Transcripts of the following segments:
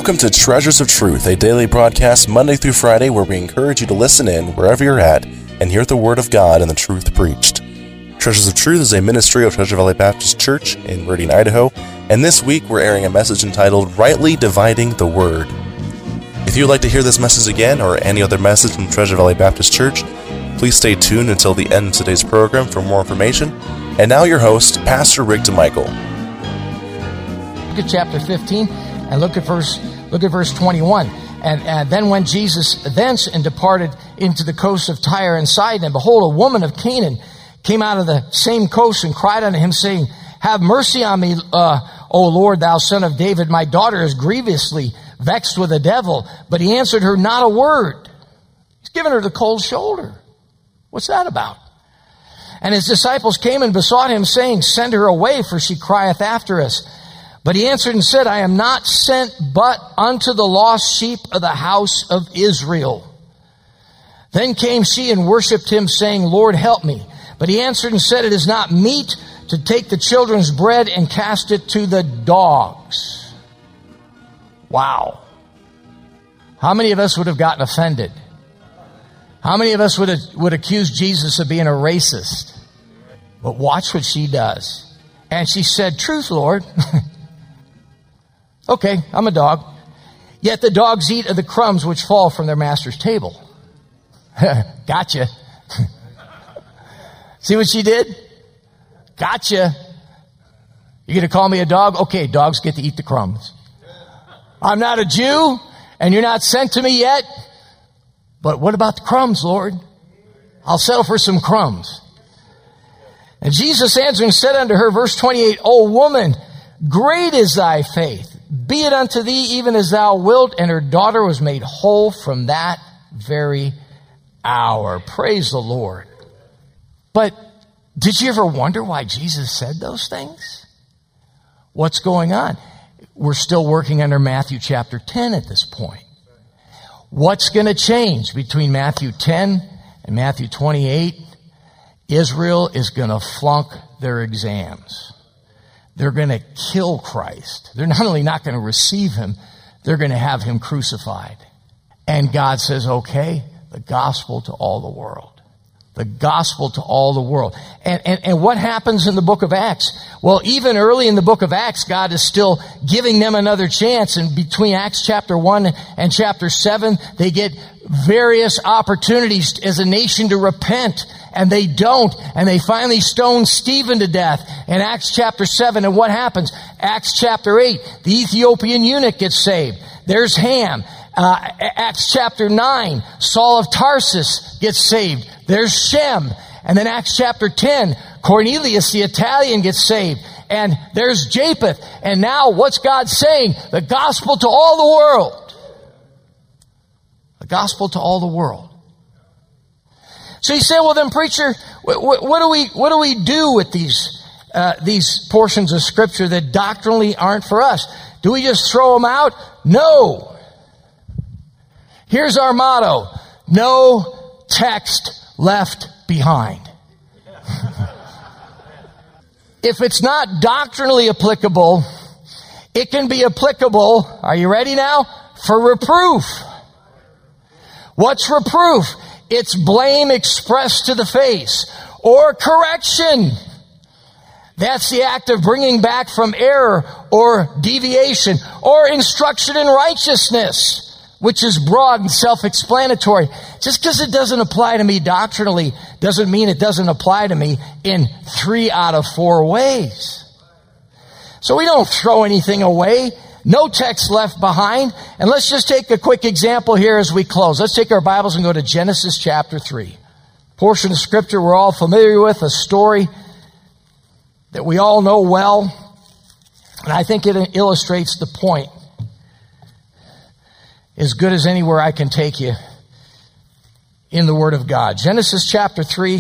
Welcome to Treasures of Truth, a daily broadcast Monday through Friday where we encourage you to listen in wherever you're at and hear the Word of God and the truth preached. Treasures of Truth is a ministry of Treasure Valley Baptist Church in Meridian, Idaho, and this week we're airing a message entitled Rightly Dividing the Word. If you'd like to hear this message again or any other message from Treasure Valley Baptist Church, please stay tuned until the end of today's program for more information. And now your host, Pastor Rick DeMichael. Look at chapter 15 and look at verse 21. And then when Jesus thence and departed into the coast of Tyre and Sidon, and behold, a woman of Canaan came out of the same coast and cried unto him, saying, Have mercy on me, O Lord, thou son of David. My daughter is grievously vexed with a devil. But he answered her not a word. He's given her the cold shoulder. What's that about? And his disciples came and besought him, saying, Send her away, for she crieth after us. But he answered and said, I am not sent but unto the lost sheep of the house of Israel. Then came she and worshipped him, saying, Lord, help me. But he answered and said, It is not meet to take the children's bread and cast it to the dogs. Wow. How many of us would have gotten offended? How many of us would accuse Jesus of being a racist? But watch what she does. And she said, Truth, Lord. Okay, I'm a dog. Yet the dogs eat of the crumbs which fall from their master's table. Gotcha. See what she did? Gotcha. You going to call me a dog? Okay, dogs get to eat the crumbs. I'm not a Jew, and you're not sent to me yet. But what about the crumbs, Lord? I'll settle for some crumbs. And Jesus answering said unto her, verse 28, O woman, great is thy faith. Be it unto thee even as thou wilt. And her daughter was made whole from that very hour. Praise the Lord. But did you ever wonder why Jesus said those things? What's going on? We're still working under Matthew chapter 10 at this point. What's going to change between Matthew 10 and Matthew 28? Israel is going to flunk their exams. They're going to kill Christ. They're not only not going to receive him, they're going to have him crucified. And God says, okay, the gospel to all the world. The gospel to all the world. And what happens in the book of Acts? Well, even early in the book of Acts, God is still giving them another chance. And between Acts chapter 1 and chapter 7, they get various opportunities as a nation to repent. And they don't. And they finally stone Stephen to death in Acts chapter 7. And what happens? Acts chapter 8, the Ethiopian eunuch gets saved. There's Ham. Acts chapter 9, Saul of Tarsus gets saved. There's Shem. And then Acts chapter 10, Cornelius the Italian gets saved. And there's Japheth. And now what's God saying? The gospel to all the world. The gospel to all the world. So you say, well then preacher, what do we do with these portions of scripture that doctrinally aren't for us? Do we just throw them out? No. Here's our motto. No text left behind. If it's not doctrinally applicable, it can be applicable, are you ready now? For reproof. What's reproof? It's blame expressed to the face, or correction. That's the act of bringing back from error or deviation, or instruction in righteousness, which is broad and self-explanatory. Just because it doesn't apply to me doctrinally doesn't mean it doesn't apply to me in 3 out of 4 ways. So we don't throw anything away. No text left behind. And let's just take a quick example here as we close. Let's take our Bibles and go to Genesis chapter 3. Portion of scripture we're all familiar with, a story that we all know well. And I think it illustrates the point as good as anywhere I can take you in the Word of God. Genesis chapter 3.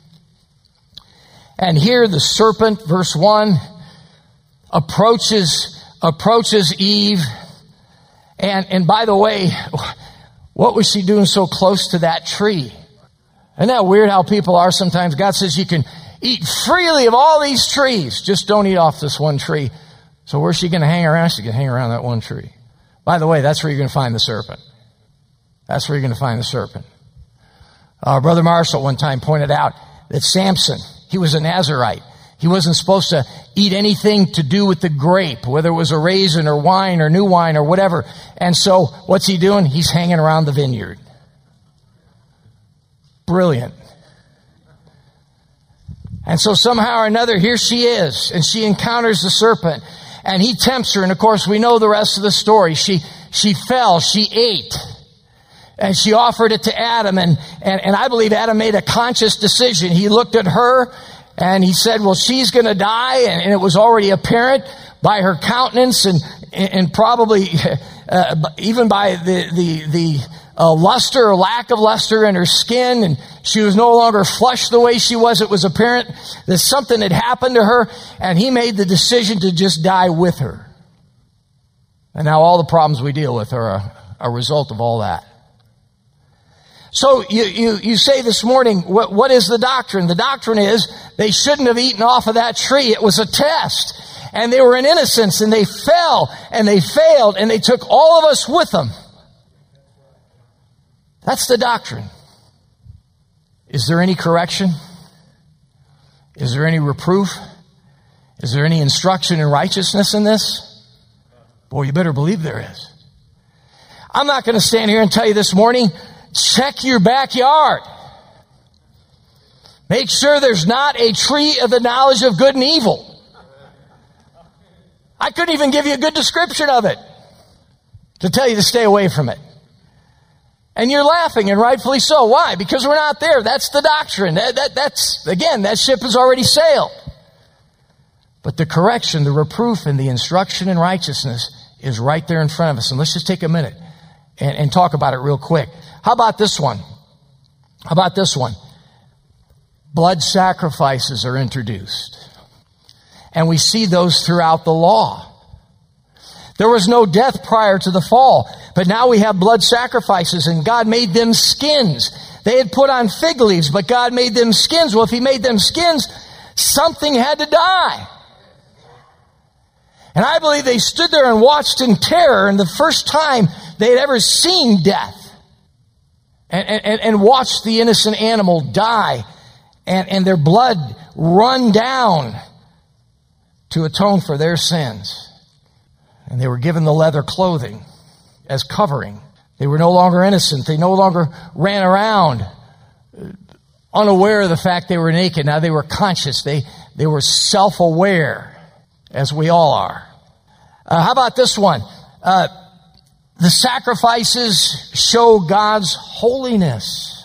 And here the serpent, verse 1, approaches Eve. And by the way, what was she doing so close to that tree? Isn't that weird how people are sometimes? God says you can eat freely of all these trees. Just don't eat off this one tree. So where's she going to hang around? She's going to hang around that one tree. By the way, that's where you're going to find the serpent. That's where you're going to find the serpent. Brother Marshall one time pointed out that Samson, he was a Nazirite. He wasn't supposed to eat anything to do with the grape, whether it was a raisin or wine or new wine or whatever. And so what's he doing? He's hanging around the vineyard. Brilliant. And so somehow or another, here she is, and she encounters the serpent, and he tempts her. And of course, we know the rest of the story. She fell, she ate, and she offered it to Adam. And I believe Adam made a conscious decision. He looked at her, and he said, well, she's going to die. And it was already apparent by her countenance and probably even by the luster or lack of luster in her skin. And she was no longer flushed the way she was. It was apparent that something had happened to her. And he made the decision to just die with her. And now all the problems we deal with are a result of all that. So you say this morning, what is the doctrine? The doctrine is they shouldn't have eaten off of that tree. It was a test. And they were in innocence, and they fell, and they failed, and they took all of us with them. That's the doctrine. Is there any correction? Is there any reproof? Is there any instruction in righteousness in this? Boy, you better believe there is. I'm not going to stand here and tell you this morning, check your backyard. Make sure there's not a tree of the knowledge of good and evil. I couldn't even give you a good description of it to tell you to stay away from it. And you're laughing, and rightfully so. Why? Because we're not there. That's the doctrine. That's again, that ship has already sailed. But the correction, the reproof, and the instruction in righteousness is right there in front of us. And let's just take a minute and talk about it real quick. How about this one? How about this one? Blood sacrifices are introduced. And we see those throughout the law. There was no death prior to the fall, but now we have blood sacrifices, and God made them skins. They had put on fig leaves, but God made them skins. Well, if He made them skins, something had to die. And I believe they stood there and watched in terror, and the first time they had ever seen death, and watched the innocent animal die, and their blood run down to atone for their sins. And they were given the leather clothing as covering. They were no longer innocent. They no longer ran around unaware of the fact they were naked. Now they were conscious. They were self-aware, as we all are. How about this one? The sacrifices show God's holiness.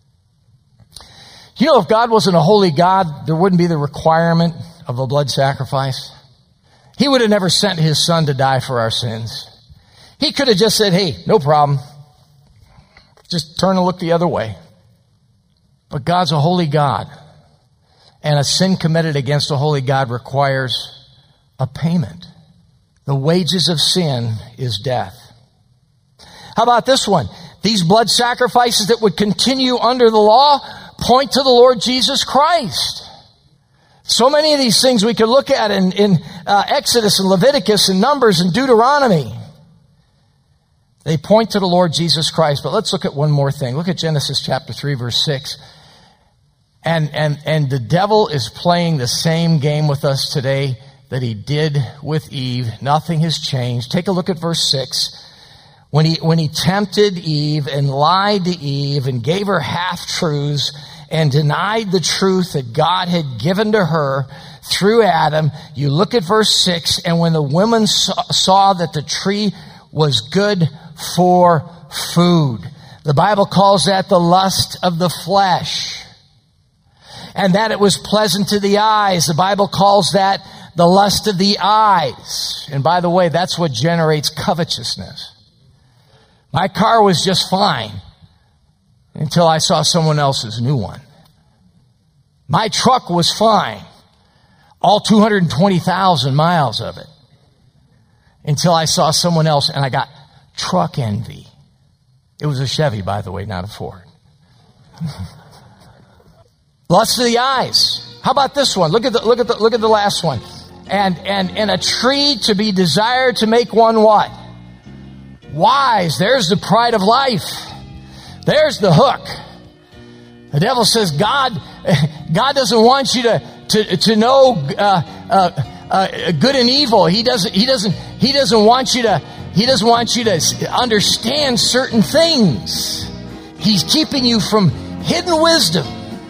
You know, if God wasn't a holy God, there wouldn't be the requirement of a blood sacrifice. He would have never sent His Son to die for our sins. He could have just said, hey, no problem. Just turn and look the other way. But God's a holy God. And a sin committed against a holy God requires a payment. The wages of sin is death. How about this one? These blood sacrifices that would continue under the law point to the Lord Jesus Christ. So many of these things we could look at in Exodus and Leviticus and Numbers and Deuteronomy. They point to the Lord Jesus Christ. But let's look at one more thing. Look at Genesis chapter 3, verse 6. And the devil is playing the same game with us today that he did with Eve. Nothing has changed. Take a look at verse 6. When he tempted Eve and lied to Eve and gave her half-truths and denied the truth that God had given to her through Adam, you look at verse 6, and when the woman saw that the tree was good for food, the Bible calls that the lust of the flesh, and that it was pleasant to the eyes, the Bible calls that the lust of the eyes. And by the way, that's what generates covetousness. My car was just fine until I saw someone else's new one. My truck was fine, all 220,000 miles of it, until I saw someone else, and I got truck envy. It was a Chevy, by the way, not a Ford. Lust of the eyes. How about this one? Look at the last one. And a tree to be desired to make one what? wise. There's the pride of life. There's the hook. The devil says God doesn't want you to know good and evil. He doesn't want you to understand certain things. He's keeping you from hidden wisdom.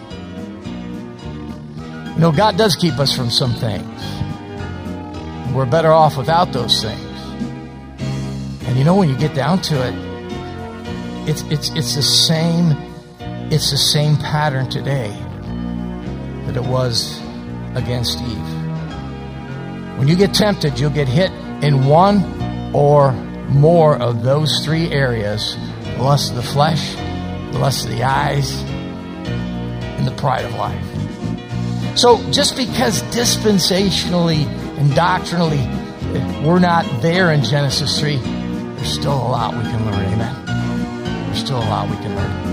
You know, God does keep us from some things. We're better off without those things. And you know, when you get down to it, it's the same pattern today that it was against Eve. When you get tempted, you'll get hit in one or more of those three areas: the lust of the flesh, the lust of the eyes, and the pride of life. So just because dispensationally and doctrinally we're not there in Genesis 3, there's still a lot we can learn. Amen. There's still a lot we can learn.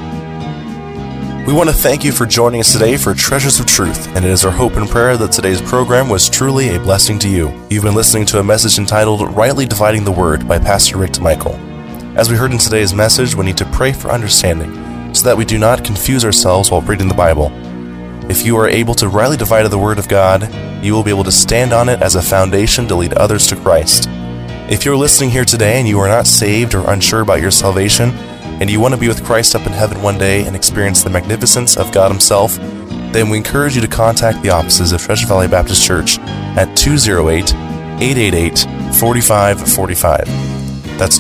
We want to thank you for joining us today for Treasures of Truth, and it is our hope and prayer that today's program was truly a blessing to you. You've been listening to a message entitled Rightly Dividing the Word by Pastor Rick Michael. As we heard in today's message, we need to pray for understanding so that we do not confuse ourselves while reading the Bible. If you are able to rightly divide the Word of God, you will be able to stand on it as a foundation to lead others to Christ. If you're listening here today and you are not saved or unsure about your salvation, and you want to be with Christ up in heaven one day and experience the magnificence of God Himself, then we encourage you to contact the offices of Treasure Valley Baptist Church at 208-888-4545. That's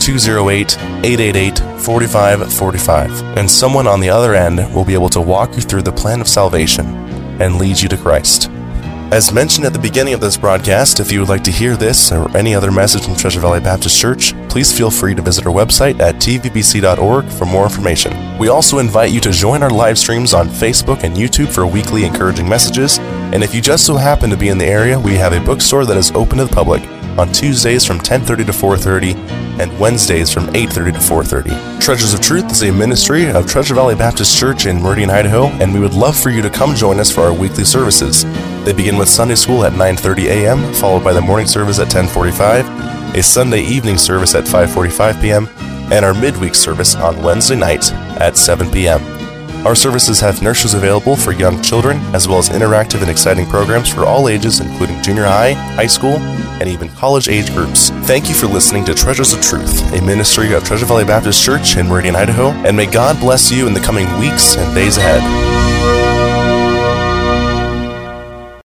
208-888-4545. And someone on the other end will be able to walk you through the plan of salvation and lead you to Christ. As mentioned at the beginning of this broadcast, if you would like to hear this or any other message from Treasure Valley Baptist Church, please feel free to visit our website at tvbc.org for more information. We also invite you to join our live streams on Facebook and YouTube for weekly encouraging messages. And if you just so happen to be in the area, we have a bookstore that is open to the public on Tuesdays from 10:30 to 4:30 and Wednesdays from 8:30 to 4:30. Treasures of Truth is a ministry of Treasure Valley Baptist Church in Meridian, Idaho, and we would love for you to come join us for our weekly services. They begin with Sunday school at 9:30 a.m., followed by the morning service at 10:45, a Sunday evening service at 5:45 p.m., and our midweek service on Wednesday night at 7 p.m. Our services have nurseries available for young children, as well as interactive and exciting programs for all ages, including junior high, high school, and even college age groups. Thank you for listening to Treasures of Truth, a ministry of Treasure Valley Baptist Church in Meridian, Idaho, and may God bless you in the coming weeks and days ahead.